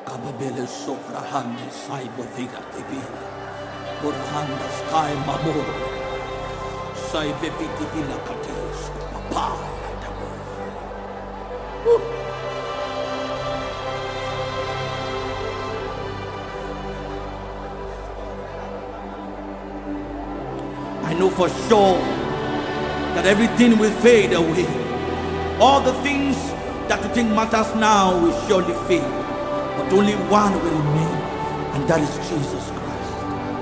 Kababele Sofrahandi Saibo Viga Tibi. Urahanda Sky Mamor. Saive Vitibila Katis. Papa. I know for sure that everything will fade away. All the things that you think matters now will surely fade. But only one will remain, and that is Jesus Christ.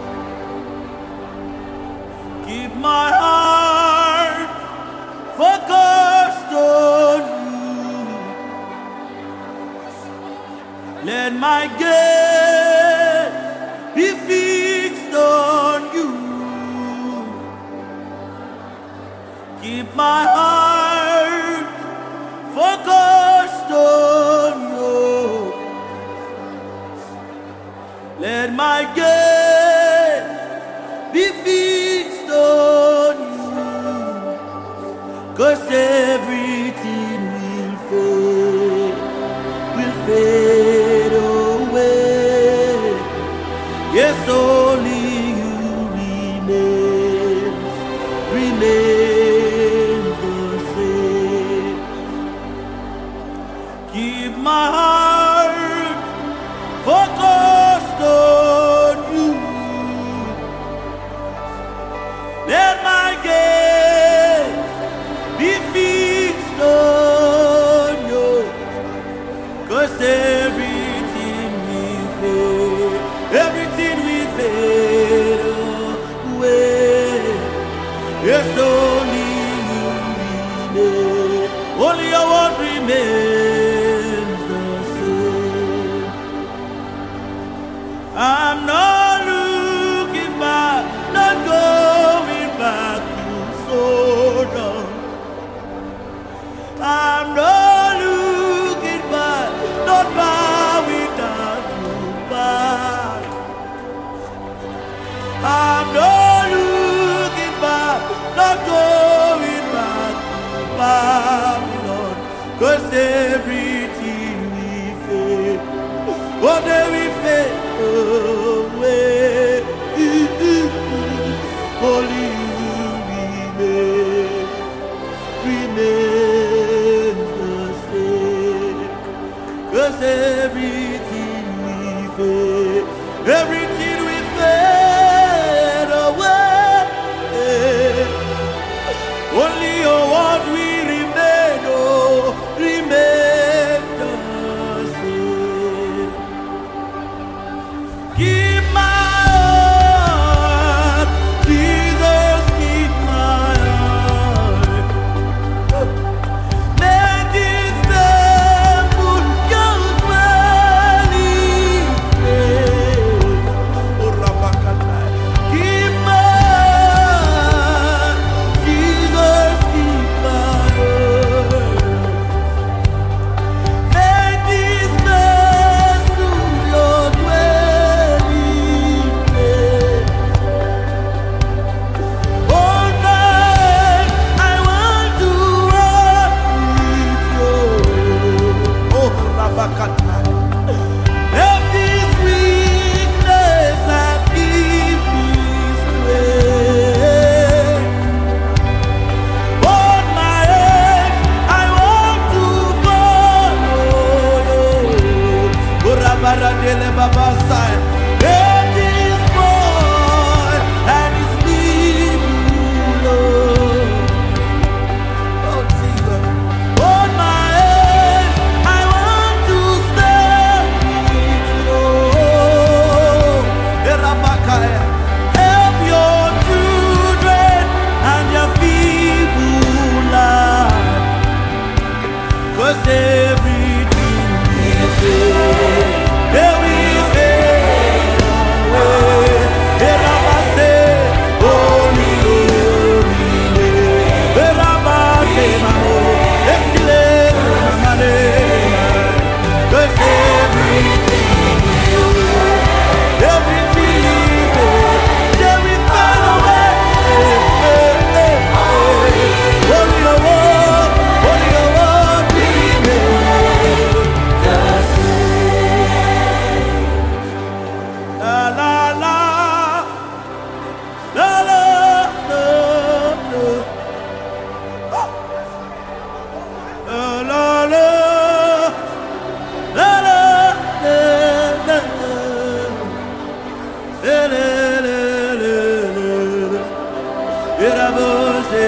Keep my heart focused on you. Let my gaze be fixed on you. Keep my heart focused on you. Let my gaze be fixed on you. 'Cause everything will fade away. Yes, only you remain the same. Keep my heart focused on you. Let my gaze be fixed on you. 'Cause everything will fade away. Yes, only you remain. Only your word remains the same. I'm not looking back, not going back to Sodom. I'm not looking back, not bowing down to back. I'm not looking back, not going back to Babylon. 'Cause everything will fade, one day we fade away. Only you remain the same. 'Cause everything will fade, everything will fade away. Only your word will remain, oh, remain the same. Keep my heart, Jesus, keep my heart. Make this temple your dwelling place.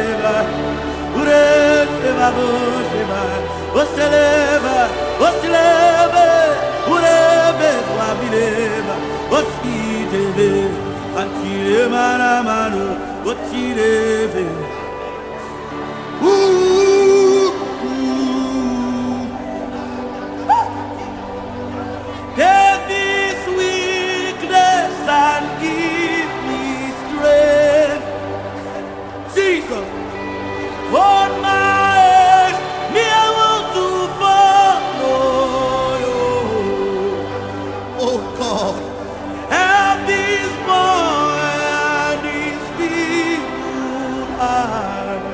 Take this weakness and give me strength. Jesus, hold my hands, me I want to follow you. Oh God, help this boy and his people heart.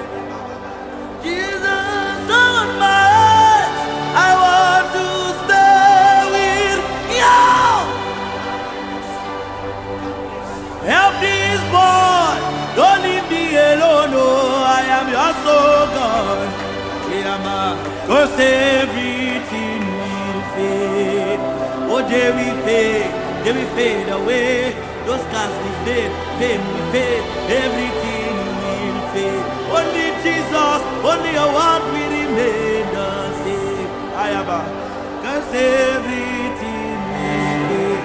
Jesus, hold my hands, I want to stay with you. Help this boy, don't leave me alone. Oh, I am your soul, God. Cause everything will fade. Oh, they will fade away. Those scars will fade, fame will fade, everything will fade. Only Jesus, only your word will remain the same. I am cause everything will fade.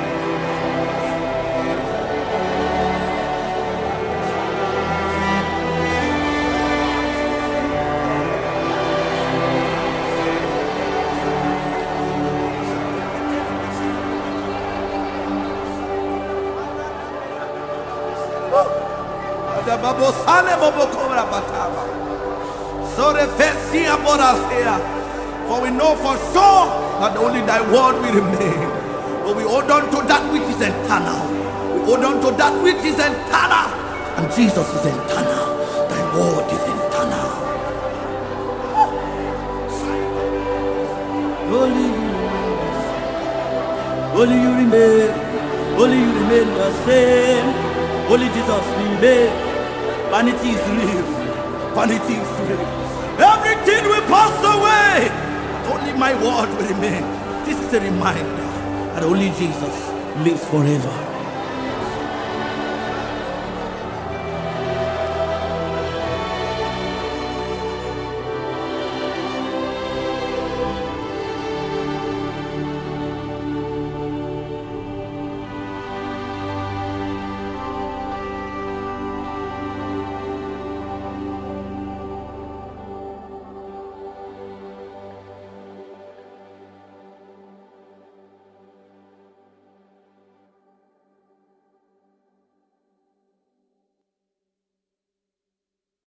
For we know for sure that only thy word will remain. But we hold on to that which is eternal. We hold on to that which is eternal. And Jesus is eternal. Thy word is eternal. Only you remain. Only you remain the same. Only Jesus remain. Vanity is real. Vanity is real. Everything will pass away. But only my word will remain. This is a reminder that only Jesus lives forever.